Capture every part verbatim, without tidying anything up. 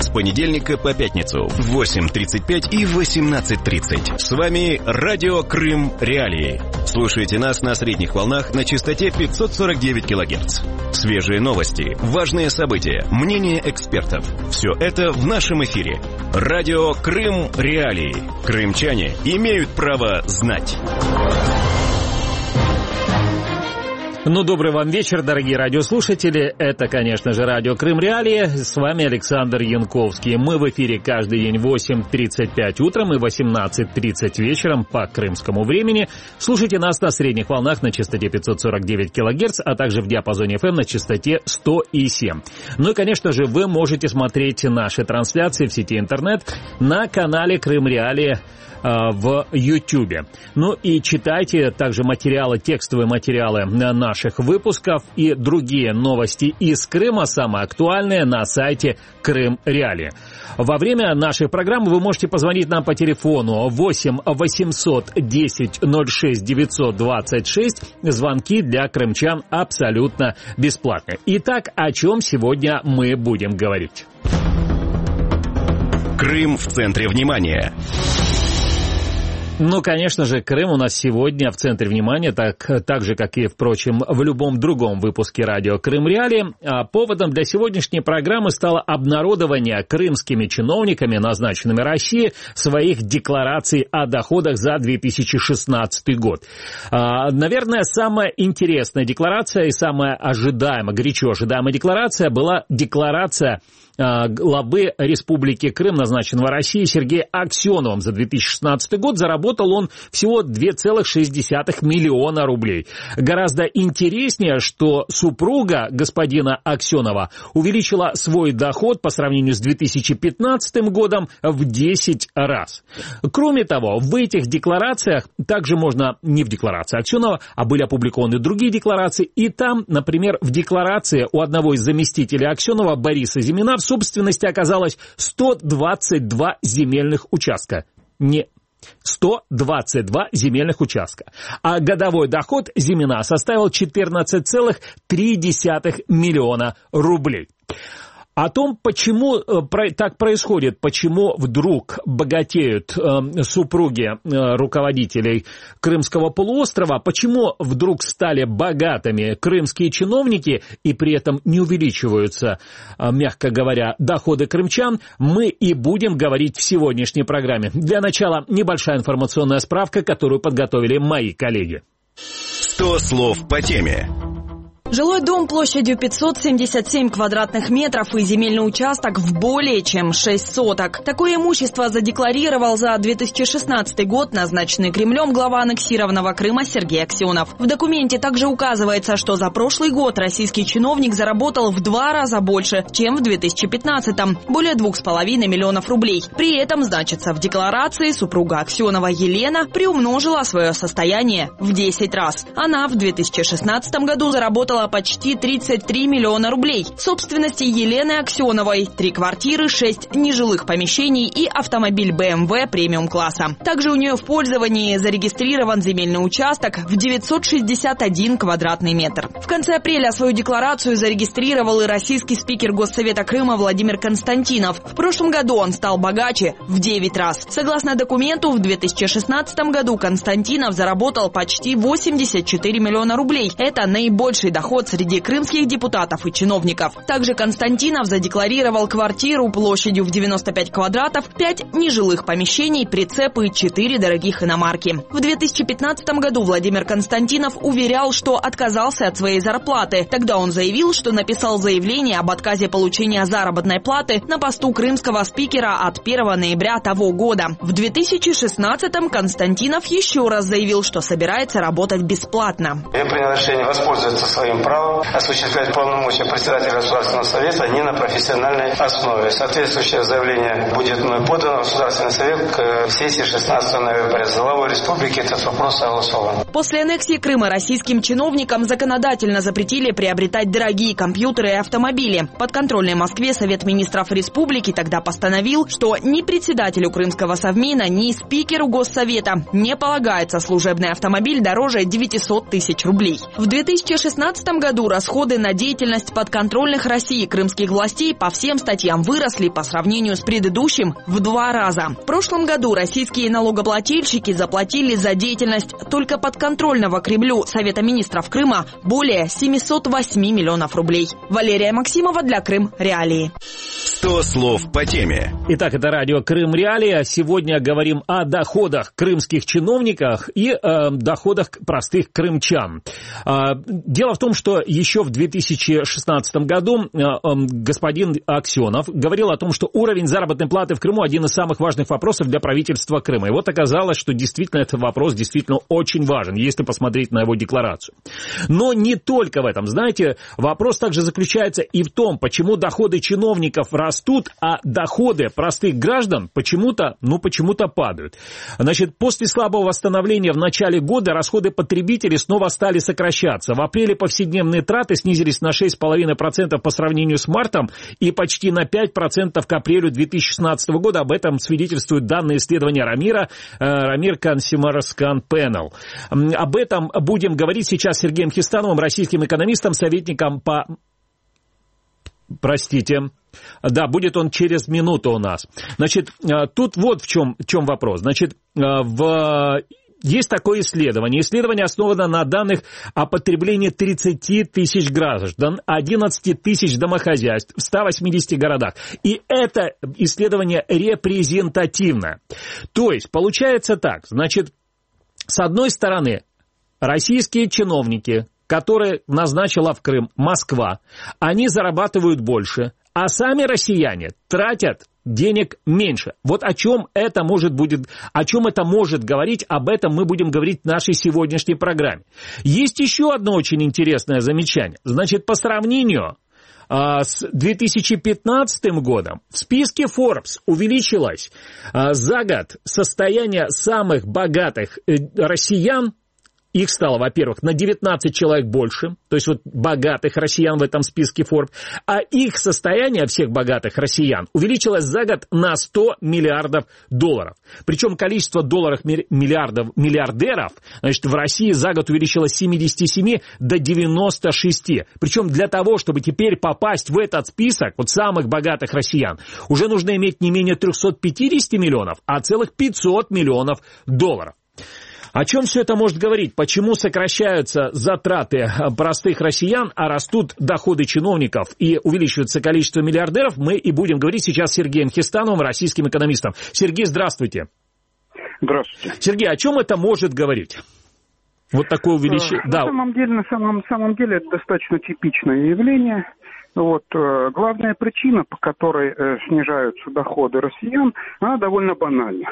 с понедельника по пятницу в восемь тридцать пять и восемнадцать тридцать. С вами Радио Крым Реалии. Слушайте нас на средних волнах на частоте пятьсот сорок девять килогерц. Свежие новости, важные события, мнения экспертов. Все это в нашем эфире. Радио Крым Реалии. Крымчане имеют право знать. Ну, добрый вам вечер, дорогие радиослушатели. Это, конечно же, радио Крым Реалии. С вами Александр Янковский. Мы в эфире каждый день в восемь тридцать пять утром и восемнадцать тридцать вечером по крымскому времени. Слушайте нас на средних волнах на частоте пятьсот сорок девять килогерц, а также в диапазоне эф эм на частоте сто семь. Ну и, конечно же, вы можете смотреть наши трансляции в сети интернет на канале Крым Реалии в Ютьюбе. Ну и читайте также материалы, текстовые материалы наших выпусков и другие новости из Крыма, самые актуальные, на сайте Крым Реалии. Во время нашей программы вы можете позвонить нам по телефону восемь восемьсот десять ноль шесть девятьсот двадцать шесть. Звонки для крымчан абсолютно бесплатные. Итак, о чем сегодня мы будем говорить? Крым в центре внимания. Ну, конечно же, Крым у нас сегодня в центре внимания, так, так же, как и, впрочем, в любом другом выпуске радио Крым Реалии. А поводом для сегодняшней программы стало обнародование крымскими чиновниками, назначенными Россией, своих деклараций о доходах за две тысячи шестнадцатый год. А, наверное, самая интересная декларация и самая ожидаемая, горячо ожидаемая декларация была декларация главы Республики Крым, назначенного Россией, Сергея Аксеновым. За две тысячи шестнадцатый год заработал он всего два целых шесть десятых миллиона рублей. Гораздо интереснее, что супруга господина Аксенова увеличила свой доход по сравнению с две тысячи пятнадцатым годом в десять раз. Кроме того, в этих декларациях, также можно, не в декларации Аксенова, а были опубликованы другие декларации, и там, например, в декларации у одного из заместителей Аксенова, Бориса Зимина, в собственности оказалось сто двадцать два земельных участка. Не сто двадцать два земельных участка. А годовой доход Зимина составил четырнадцать целых три десятых миллиона рублей. О том, почему так происходит, почему вдруг богатеют э, супруги э, руководителей Крымского полуострова, почему вдруг стали богатыми крымские чиновники и при этом не увеличиваются, э, мягко говоря, доходы крымчан, мы и будем говорить в сегодняшней программе. Для начала небольшая информационная справка, которую подготовили мои коллеги. сто слов по теме. Жилой дом площадью пятьсот семьдесят семь квадратных метров и земельный участок в более чем шесть соток. Такое имущество задекларировал за две тысячи шестнадцатый год назначенный Кремлем глава аннексированного Крыма Сергей Аксенов. В документе также указывается, что за прошлый год российский чиновник заработал в два раза больше, чем в две тысячи пятнадцатом – более двух с половиной миллионов рублей. При этом, значится, в декларации супруга Аксенова Елена приумножила свое состояние в десять раз. Она в две тысячи шестнадцатом году заработала почти тридцать три миллиона рублей. В собственности Елены Аксеновой три квартиры, шесть нежилых помещений и автомобиль бэ эм вэ премиум-класса. Также у нее в пользовании зарегистрирован земельный участок в девятьсот шестьдесят один квадратный метр. В конце апреля свою декларацию зарегистрировал и российский спикер Госсовета Крыма Владимир Константинов. В прошлом году он стал богаче в девять раз. Согласно документу, в две тысячи шестнадцатом году Константинов заработал почти восемьдесят четыре миллиона рублей. Это наибольший доход среди крымских депутатов и чиновников. Также Константинов задекларировал квартиру площадью в девяносто пять квадратов, пять нежилых помещений, прицепы и четыре дорогих иномарки. В две тысячи пятнадцатом году Владимир Константинов уверял, что отказался от своей зарплаты. Тогда он заявил, что написал заявление об отказе получения заработной платы на посту крымского спикера от первого ноября того года. В две тысячи шестнадцатом Константинов еще раз заявил, что собирается работать бесплатно. Я принял решение воспользоваться своим правом осуществлять полномочия председателя Государственного совета не на профессиональной основе. Соответствующее заявление будет мной подано в Государственный совет к сессии шестнадцатого ноября. За главой республики этот вопрос согласован. После аннексии Крыма российским чиновникам законодательно запретили приобретать дорогие компьютеры и автомобили. Подконтрольный Москве Совет министров республики тогда постановил, что ни председателю Крымского совмина, ни спикеру Госсовета не полагается служебный автомобиль дороже девятисот тысяч рублей. В две тысячи шестнадцатом девятнадцатом году расходы на деятельность подконтрольных России крымских властей по всем статьям выросли по сравнению с предыдущим в два раза. В прошлом году российские налогоплательщики заплатили за деятельность только подконтрольного Кремлю Совета министров Крыма более семьсот восемь миллионов рублей. Валерия Максимова для Крым Реалии. сто слов по теме. Итак, это радио Крым Реалии. Сегодня говорим о доходах крымских чиновников и э, доходах простых крымчан. Э, дело в том, что еще в две тысячи шестнадцатом году э, э, господин Аксенов говорил о том, что уровень заработной платы в Крыму один из самых важных вопросов для правительства Крыма. И вот оказалось, что действительно этот вопрос действительно очень важен, если посмотреть на его декларацию. Но не только в этом. Знаете, вопрос также заключается и в том, почему доходы чиновников растут, а доходы простых граждан почему-то, ну, почему-то падают. Значит, после слабого восстановления в начале года расходы потребителей снова стали сокращаться. В апреле повседневные траты снизились на шесть целых пять десятых процента по сравнению с мартом и почти на пять процентов к апрелю две тысячи шестнадцатого года. Об этом свидетельствуют данные исследования Рамира, Рамир Consumer Scan Panel. Об этом будем говорить сейчас с Сергеем Хистановым, российским экономистом, советником по... Простите. Да, будет он через минуту у нас. Значит, тут вот в чем, в чем вопрос. Значит, в... Есть такое исследование. Исследование основано на данных о потреблении тридцати тысяч граждан, одиннадцати тысяч домохозяйств в ста восьмидесяти городах. И это исследование репрезентативно. То есть, получается так. Значит, с одной стороны, российские чиновники, которые назначила в Крым Москва, они зарабатывают больше, а сами россияне тратят денег меньше. Вот о чем это может будет, о чем это может говорить, об этом мы будем говорить в нашей сегодняшней программе. Есть еще одно очень интересное замечание. Значит, по сравнению а, с две тысячи пятнадцатым годом в списке Forbes увеличилось а, за год состояние самых богатых э, россиян. Их стало, во-первых, на девятнадцать человек больше, то есть вот богатых россиян в этом списке Forbes, а их состояние всех богатых россиян увеличилось за год на сто миллиардов долларов. Причем количество долларов миллиардов, миллиардеров, значит, в России за год увеличилось с семидесяти семи до девяноста шести. Причем для того, чтобы теперь попасть в этот список вот самых богатых россиян, уже нужно иметь не менее трехсот пятидесяти миллионов, а целых пятьсот миллионов долларов. О чем все это может говорить? Почему сокращаются затраты простых россиян, а растут доходы чиновников и увеличивается количество миллиардеров? Мы и будем говорить сейчас с Сергеем Хистановым, российским экономистом. Сергей, здравствуйте. Здравствуйте. Сергей, о чем это может говорить? Вот такое увеличение. На да. самом деле, на самом, самом деле это достаточно типичное явление. Вот, э, главная причина, по которой э, снижаются доходы россиян, она довольно банальна.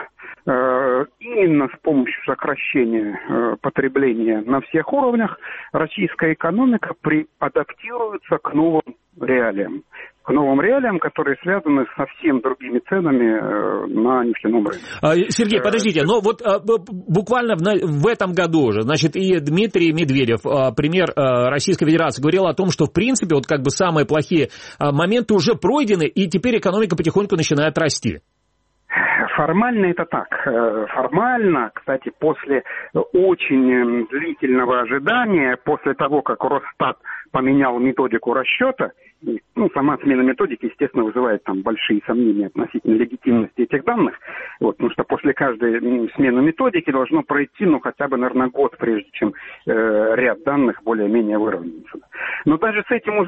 Э, именно с помощью сокращения э, потребления на всех уровнях российская экономика при, адаптируется к новым реалиям. К новым реалиям, которые связаны с совсем другими ценами э, на нефтяном рынке. Сергей, подождите, но вот э, буквально в, в этом году уже, значит, и Дмитрий Медведев, э, премьер э, Российской Федерации, говорил о том, что, в принципе, вот как бы самые плохие э, моменты уже пройдены, и теперь экономика потихоньку начинает расти. Формально это так. Формально, кстати, после очень длительного ожидания, после того, как Росстат поменял методику расчета, ну, сама смена методики, естественно, вызывает там большие сомнения относительно легитимности этих данных, вот, потому что после каждой смены методики должно пройти, ну, хотя бы, наверное, год, прежде чем э, ряд данных более-менее выровняется. Но даже с этим,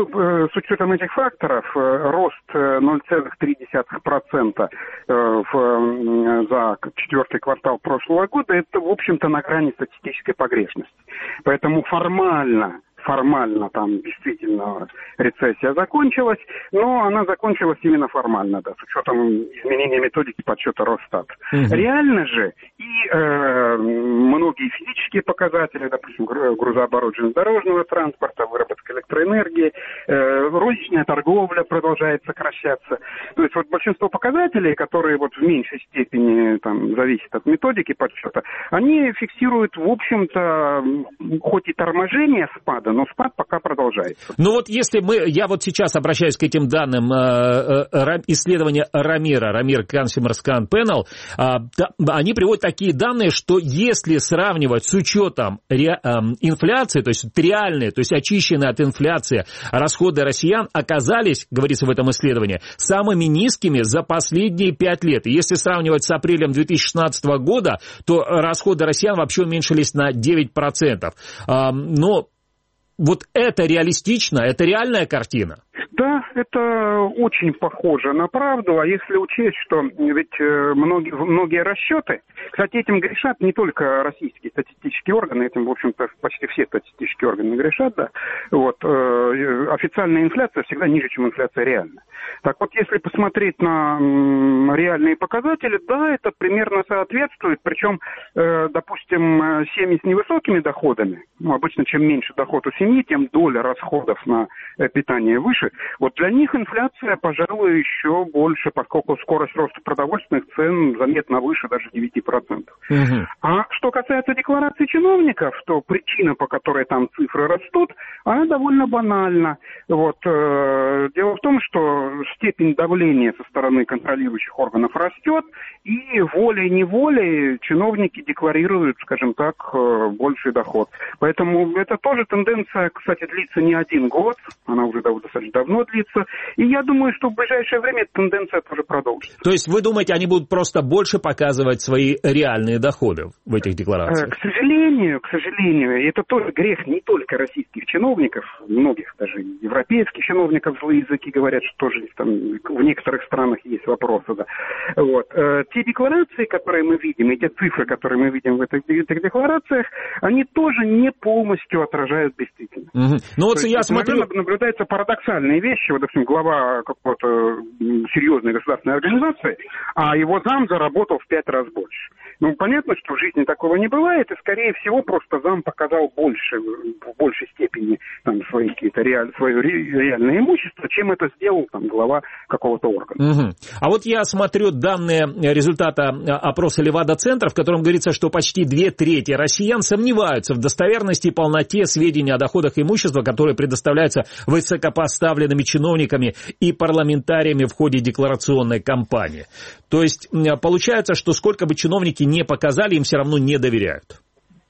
э, с учетом этих факторов, э, рост ноль целых три десятых процента э, в, э, за четвертый квартал прошлого года, это, в общем-то, на грани статистической погрешности. Поэтому формально Формально там действительно рецессия закончилась, но она закончилась именно формально, да, с учетом изменения методики подсчета Росстата. Угу. Реально же и э, многие физические показатели, допустим, грузооборот железнодорожного транспорта, выработка электроэнергии, э, розничная торговля продолжает сокращаться. То есть вот большинство показателей, которые вот в меньшей степени там зависят от методики подсчета, они фиксируют, в общем-то, хоть и торможение спада, но спад пока продолжается. Ну вот если мы, я вот сейчас обращаюсь к этим данным э, э, исследования Рамира, Рамир Consumer Scan Panel, э, да, они приводят такие данные, что если сравнивать с учетом ре, э, инфляции, то есть реальные, то есть очищенные от инфляции расходы россиян оказались, говорится в этом исследовании, самыми низкими за последние пять лет. И если сравнивать с апрелем две тысячи шестнадцатого года, то расходы россиян вообще уменьшились на девять процентов. Э, но вот это реалистично, это реальная картина? Да, это очень похоже на правду, а если учесть, что ведь многие, многие расчеты, кстати, этим грешат не только российские статистические органы, этим, в общем-то, почти все статистические органы грешат, да, вот, э, официальная инфляция всегда ниже, чем инфляция реальная. Так вот, если посмотреть на м, реальные показатели, да, это примерно соответствует, причем, э, допустим, семьи с невысокими доходами, ну, обычно, чем меньше доход у семьи, тем доля расходов на э, питание выше. Вот для них инфляция, пожалуй, еще больше, поскольку скорость роста продовольственных цен заметно выше даже девять процентов. Угу. А что касается декларации чиновников, то причина, по которой там цифры растут, она довольно банальна. Вот, э, дело в том, что степень давления со стороны контролирующих органов растет, и волей-неволей чиновники декларируют, скажем так, э, больший доход. Поэтому это тоже тенденция, кстати, длится не один год, она уже достаточно давно длится, и я думаю, что в ближайшее время эта тенденция тоже продолжится. То есть вы думаете, они будут просто больше показывать свои реальные доходы в этих декларациях? К сожалению, к сожалению, это тоже грех не только российских чиновников, многих даже европейских чиновников злые языки говорят, что тоже там в некоторых странах есть вопросы, да. Вот. Те декларации, которые мы видим, и те цифры, которые мы видим в этих, этих декларациях, они тоже не полностью отражают действительность. Угу. Ну вот я есть, смотрю... Наблюдаются парадоксальные вещи. Вот, допустим, глава какой-то серьезной государственной организации, а его зам заработал в пять раз больше. Ну, понятно, что в жизни такого не бывает, и, скорее всего, просто зам показал больше, в большей степени там, свои какие-то реаль, свое реальное имущество, чем это сделал там, глава какого-то органа. Угу. А вот я смотрю данные результата опроса Левада-центра, в котором говорится, что почти две трети россиян сомневаются в достоверности и полноте сведений о доходах и имуществе, которые предоставляются высокопоставленными чиновниками и парламентариями в ходе декларационной кампании. То есть получается, что сколько бы чиновники не показали, им все равно не доверяют.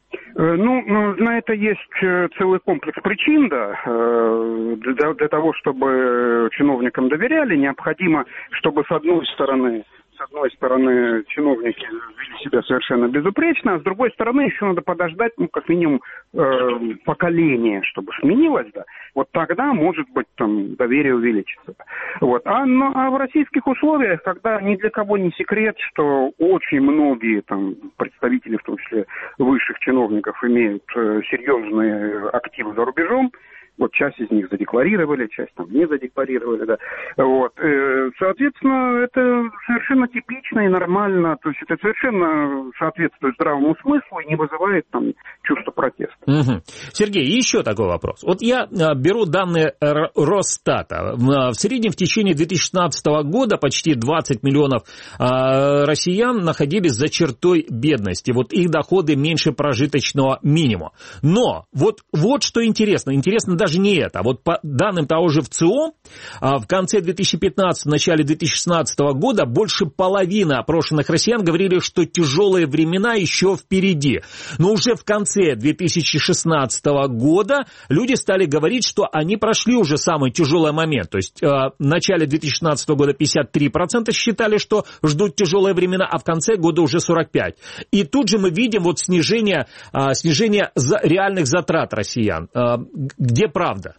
Ну, на это есть целый комплекс причин, да. Для, для того, чтобы чиновникам доверяли, необходимо, чтобы с одной стороны... С одной стороны, чиновники вели себя совершенно безупречно, а с другой стороны, еще надо подождать, ну, как минимум, э, поколение, чтобы сменилось, да. Вот тогда, может быть, там, доверие увеличится. Вот. А, ну, а в российских условиях, когда ни для кого не секрет, что очень многие там, представители, в том числе высших чиновников, имеют э, серьезные активы за рубежом, вот часть из них задекларировали, часть там не задекларировали, да. Вот. Соответственно, это совершенно типично и нормально, то есть это совершенно соответствует здравому смыслу и не вызывает там чувства протеста. Угу. Сергей, еще такой вопрос. Вот я беру данные Росстата. В среднем в течение две тысячи шестнадцатого года почти двадцать миллионов россиян находились за чертой бедности. Вот их доходы меньше прожиточного минимума. Но вот, вот что интересно. Интересно даже Даже не это. Вот по данным того же ВЦИО, в конце две тысячи пятнадцатого, начале две тысячи шестнадцатого года больше половины опрошенных россиян говорили, что тяжелые времена еще впереди. Но уже в конце две тысячи шестнадцатого года люди стали говорить, что они прошли уже самый тяжелый момент. То есть в начале две тысячи шестнадцатого года пятьдесят три процента считали, что ждут тяжелые времена, а в конце года уже сорок пять процентов. И тут же мы видим вот снижение, снижение реальных затрат россиян. Где правда?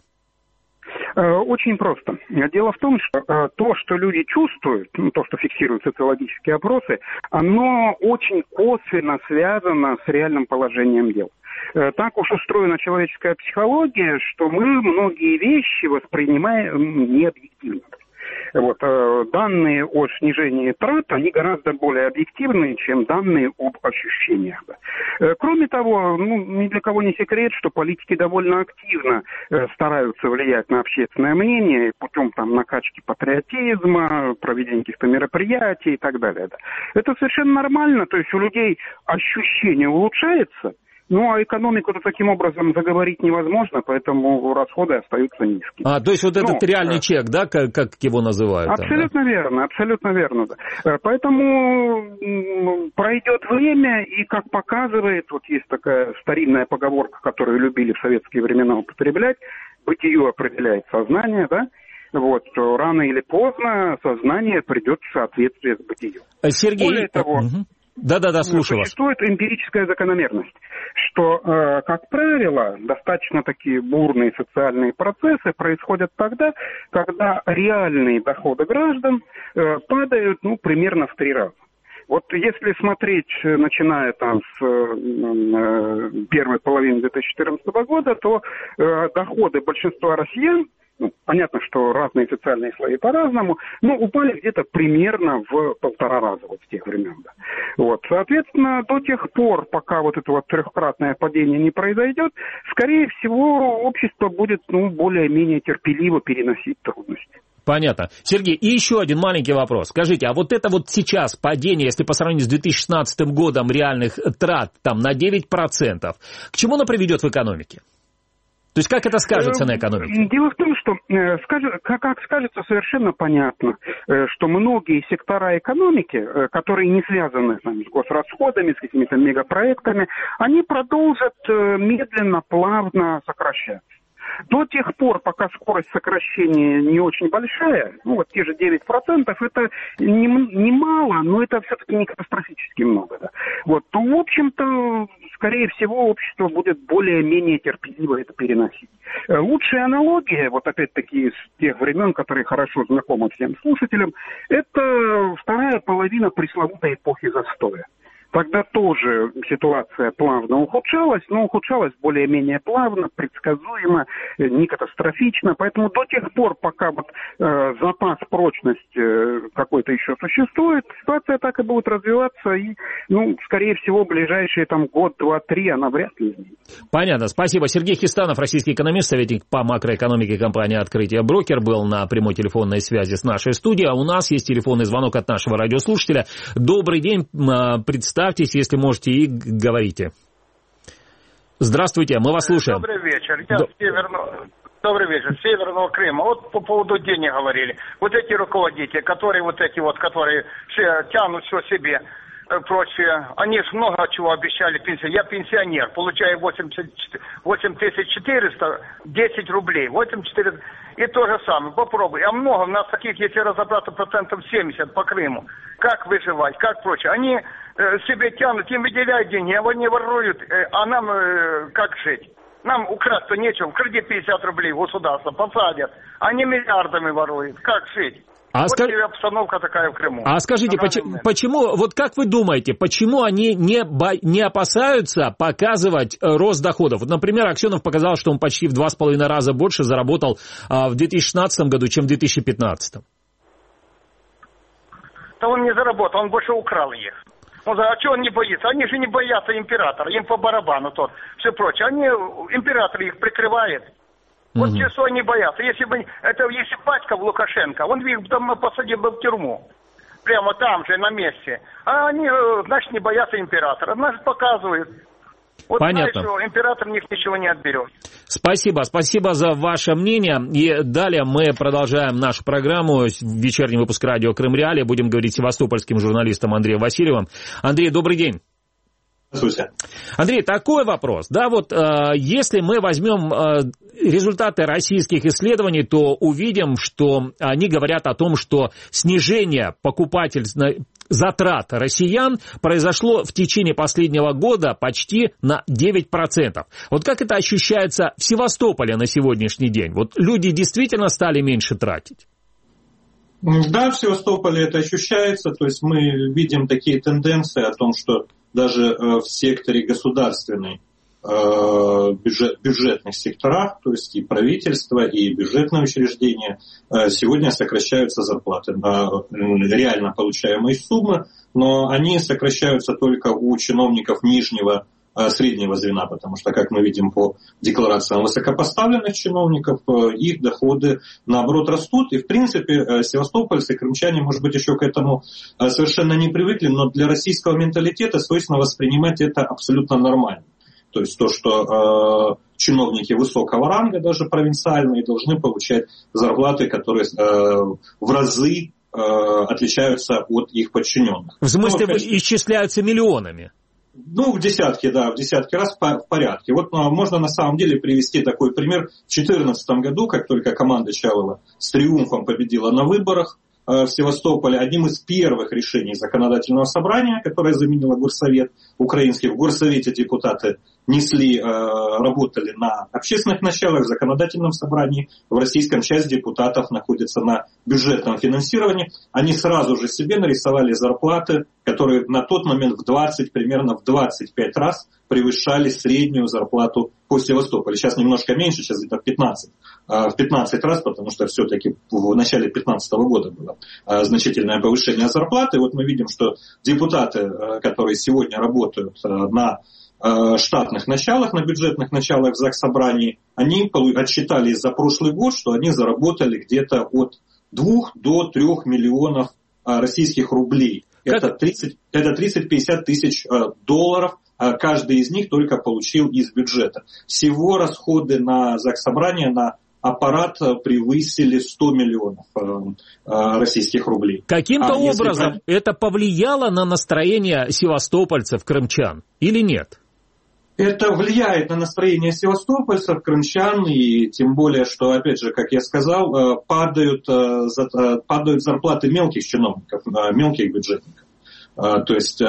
Очень просто. Дело в том, что то, что люди чувствуют, ну, то, что фиксируют социологические опросы, оно очень косвенно связано с реальным положением дел. Так уж устроена человеческая психология, что мы многие вещи воспринимаем необъективно. Вот, данные о снижении трат, они гораздо более объективны, чем данные об ощущениях. Кроме того, ну, ни для кого не секрет, что политики довольно активно стараются влиять на общественное мнение путем там, накачки патриотизма, проведения каких-то мероприятий и так далее. Это совершенно нормально, то есть у людей ощущение улучшается, Ну, а экономику-то таким образом заговорить невозможно, поэтому расходы остаются низкими. А, то есть вот этот ну, реальный э... чек, да, как, как его называют? Абсолютно там, да? верно, абсолютно верно. Да. Поэтому пройдет время, и, как показывает, вот есть такая старинная поговорка, которую любили в советские времена употреблять, бытие определяет сознание, да? Вот, что рано или поздно сознание придет в соответствие с бытием. Сергей... Более того... Угу. Да-да-да, слушаю вас. Существует эмпирическая закономерность, что, э, как правило, достаточно такие бурные социальные процессы происходят тогда, когда реальные доходы граждан э, падают, ну, примерно в три раза. Вот если смотреть, начиная там с э, первой половины две тысячи четырнадцатого года, то э, доходы большинства россиян, ну, понятно, что разные социальные слои по-разному, но упали где-то примерно в полтора раза вот с тех времен. Да. Вот, соответственно, до тех пор, пока вот это вот трехкратное падение не произойдет, скорее всего, общество будет, ну, более-менее терпеливо переносить трудности. Понятно. Сергей, и еще один маленький вопрос. Скажите, а вот это вот сейчас падение, если по сравнению с две тысячи шестнадцатым годом реальных трат там на девять процентов, к чему оно приведет в экономике? То есть как это скажется на экономике? Дело в том, что, как, как скажется, совершенно понятно, что многие сектора экономики, которые не связаны там, с госрасходами, с какими-то мегапроектами, они продолжат медленно, плавно сокращаться. До тех пор, пока скорость сокращения не очень большая, ну вот те же девять процентов, это немало, не но это все-таки не катастрофически много. Да. Вот, то, в общем-то, скорее всего, общество будет более-менее терпеливо это переносить. Лучшая аналогия, вот опять-таки из тех времен, которые хорошо знакомы всем слушателям, это вторая половина пресловутой эпохи застоя. Тогда тоже ситуация плавно ухудшалась, но ухудшалась более-менее плавно, предсказуемо, не катастрофично. Поэтому до тех пор, пока вот, э, запас прочности э, какой-то еще существует, ситуация так и будет развиваться. И, ну, скорее всего, в ближайшие там, год, два, три она вряд ли изменится. Понятно. Спасибо. Сергей Хистанов, российский экономист, советник по макроэкономике компании «Открытие Брокер», был на прямой телефонной связи с нашей студией. А у нас есть телефонный звонок от нашего радиослушателя. Добрый день. Представьте. Представьтесь, если можете, и говорите. Здравствуйте, мы вас слушаем. Добрый вечер. Я Д... северного... Добрый вечер. Северного Крыма. Вот по поводу денег говорили. Вот эти руководители, которые вот эти вот, которые все тянут все себе, прочее, они же много чего обещали пенсии. Я пенсионер, получаю восемь тысяч четыреста, десять рублей. восемьдесят четыре и то же самое. Попробуй. А много, у нас таких, если разобраться, процентов семьдесят по Крыму. Как выживать, как прочее. Они э, себе тянут, им выделяют деньги, а они воруют. Э, а нам э, как жить? Нам украсть-то нечего. Кради пятьдесят рублей государство, посадят. Они миллиардами воруют. Как жить? А вот скаж... обстановка такая в Крыму. А скажите, почему, почему, вот как вы думаете, почему они не, бо... не опасаются показывать рост доходов? Вот, например, Аксенов показал, что он почти в два с половиной раза больше заработал а, в две тысячи шестнадцатом году, чем в две тысячи пятнадцатом. Да он не заработал, он больше украл их. Он говорит, а чего он не боится? Они же не боятся императора, им по барабану тот, все прочее. Они, император их прикрывает. Вот mm-hmm. чего они боятся. Если бы, это если батька в Лукашенко, он их давно посадил бы в тюрьму. Прямо там же, на месте. А они, значит, не боятся императора. Значит, показывают. Вот понятно. Знаешь, что император у них ничего не отберет. Спасибо, спасибо за ваше мнение. И далее мы продолжаем нашу программу. Вечерний выпуск радио Крым Реалии. Будем говорить с севастопольским журналистом Андреем Васильевым. Андрей, добрый день. Здравствуйте. Андрей, такой вопрос. Да, вот э, если мы возьмем э, результаты российских исследований, то увидим, что они говорят о том, что снижение покупательных затрат россиян произошло в течение последнего года почти на девять процентов. Вот как это ощущается в Севастополе на сегодняшний день? Вот люди действительно стали меньше тратить? Да, в Севастополе это ощущается. То есть мы видим такие тенденции о том, что даже в секторе государственной, бюджет, бюджетных секторах, то есть и правительство, и бюджетные учреждения, сегодня сокращаются зарплаты на реально получаемые суммы, но они сокращаются только у чиновников нижнего среднего звена, потому что, как мы видим по декларациям высокопоставленных чиновников, их доходы, наоборот, растут. И, в принципе, севастопольцы, крымчане, может быть, еще к этому совершенно не привыкли, но для российского менталитета свойственно воспринимать это абсолютно нормально. То есть то, что э, чиновники высокого ранга, даже провинциальные, должны получать зарплаты, которые э, в разы э, отличаются от их подчиненных. В смысле, ну, конечно, исчисляются миллионами? Ну, в десятки, да, в десятки раз в порядке. Вот ну, можно на самом деле привести такой пример. В две тысячи четырнадцатом году, как только команда Чалова с триумфом победила на выборах э, в Севастополе, одним из первых решений законодательного собрания, которое заменило Горсовет украинский, в Горсовете депутаты несли, э, работали на общественных началах, в законодательном собрании. В российском часть депутатов находится на бюджетном финансировании. Они сразу же себе нарисовали зарплаты, которые на тот момент в двадцать, примерно в двадцать пять раз превышали среднюю зарплату по Севастополю. Сейчас немножко меньше, сейчас где-то в пятнадцать, в пятнадцать раз, потому что все-таки в начале две тысячи пятнадцатого года было значительное повышение зарплаты. Вот мы видим, что депутаты, которые сегодня работают на штатных началах, на бюджетных началах в Заксобрании, они отсчитали за прошлый год, что они заработали где-то от двух до трех миллионов российских рублей. Это тридцать-пятьдесят тысяч долларов. Каждый из них только получил из бюджета. Всего расходы на Заксобрание, на аппарат превысили сто миллионов российских рублей. Каким-то а образом если... это повлияло на настроение севастопольцев, крымчан или нет? Это влияет на настроение севастопольцев, крымчан, и тем более, что, опять же, как я сказал, падают, падают зарплаты мелких чиновников, мелких бюджетников. То есть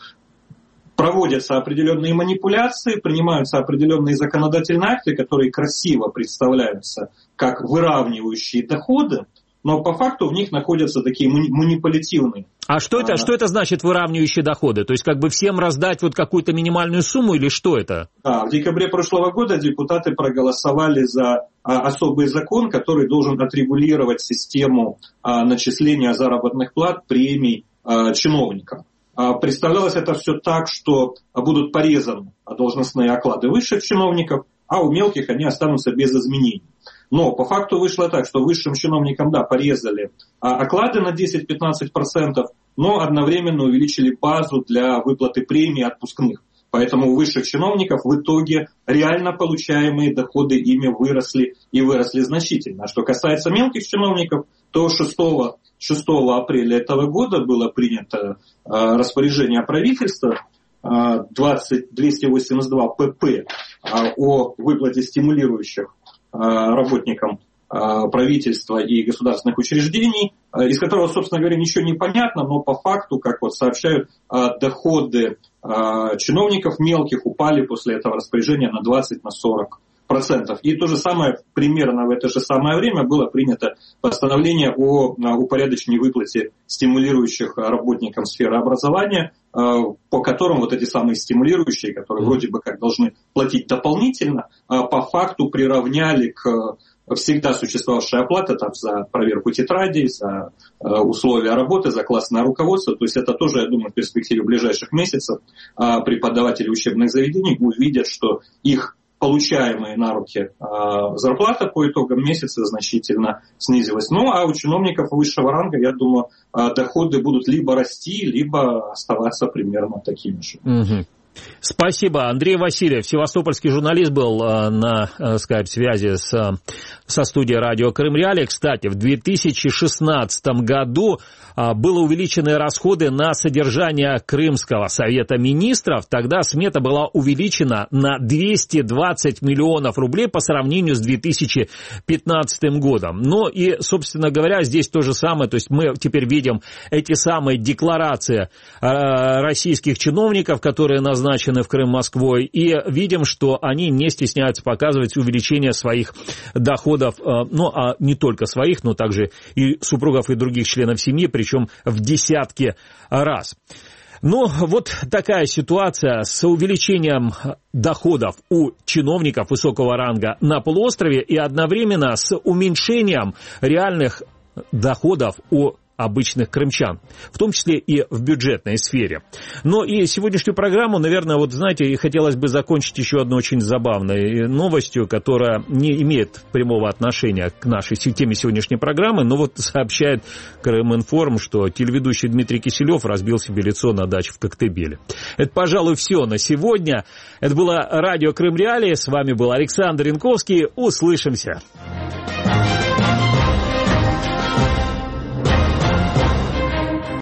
проводятся определенные манипуляции, принимаются определенные законодательные акты, которые красиво представляются как выравнивающие доходы, но по факту в них находятся такие манипулятивные. А что это, а, что это значит выравнивающие доходы? То есть как бы всем раздать вот какую-то минимальную сумму или что это? Да, в декабре прошлого года депутаты проголосовали за а, особый закон, который должен отрегулировать систему а, начисления заработных плат, премий а, чиновникам. А, представлялось это все так, что будут порезаны должностные оклады высших чиновников, а у мелких они останутся без изменений. Но по факту вышло так, что высшим чиновникам, да, порезали а, оклады на десять-пятнадцать процентов, но одновременно увеличили базу для выплаты премий отпускных. Поэтому у высших чиновников в итоге реально получаемые доходы ими выросли и выросли значительно. А что касается мелких чиновников, то шестого апреля этого года было принято а, распоряжение правительства а, двести восемьдесят два пэ пэ а, о выплате стимулирующих работникам правительства и государственных учреждений, из которого, собственно говоря, ничего не понятно, но по факту, как вот сообщают, доходы чиновников мелких упали после этого распоряжения на двадцать-сорок процентов. И то же самое, примерно в это же самое время было принято постановление о упорядочении выплате стимулирующих работникам сферы образования, по которым вот эти самые стимулирующие, которые вроде бы как должны платить дополнительно, по факту приравняли к всегда существовавшей оплате там, за проверку тетрадей, за условия работы, за классное руководство. То есть это тоже, я думаю, в перспективе ближайших месяцев преподаватели учебных заведений увидят, что их получаемые на руки э, зарплата по итогам месяца значительно снизилась. Ну, а у чиновников высшего ранга, я думаю, э, доходы будут либо расти, либо оставаться примерно такими же. Угу. Спасибо. Андрей Васильев, севастопольский журналист, был э, на э, скайп-связи с, э, со студией радио Крым Реалии. Кстати, в две тысячи шестнадцатом году э, было увеличены расходы на содержание Крымского совета министров. Тогда смета была увеличена на двести двадцать миллионов рублей по сравнению с две тысячи пятнадцатым годом. Ну и, собственно говоря, здесь то же самое. То есть мы теперь видим эти самые декларации э, российских чиновников, которые назначены назначены в Крым Москвой, и видим, что они не стесняются показывать увеличение своих доходов, ну, а не только своих, но также и супругов и других членов семьи, причем в десятки раз. Ну, вот такая ситуация с увеличением доходов у чиновников высокого ранга на полуострове и одновременно с уменьшением реальных доходов у обычных крымчан, в том числе и в бюджетной сфере. Но и сегодняшнюю программу, наверное, вот знаете, хотелось бы закончить еще одной очень забавной новостью, которая не имеет прямого отношения к нашей теме сегодняшней программы, но вот сообщает Крыминформ, что телеведущий Дмитрий Киселев разбил себе лицо на даче в Коктебеле. Это, пожалуй, все на сегодня. Это было радио Крым Реалии. С вами был Александр Янковский. Услышимся.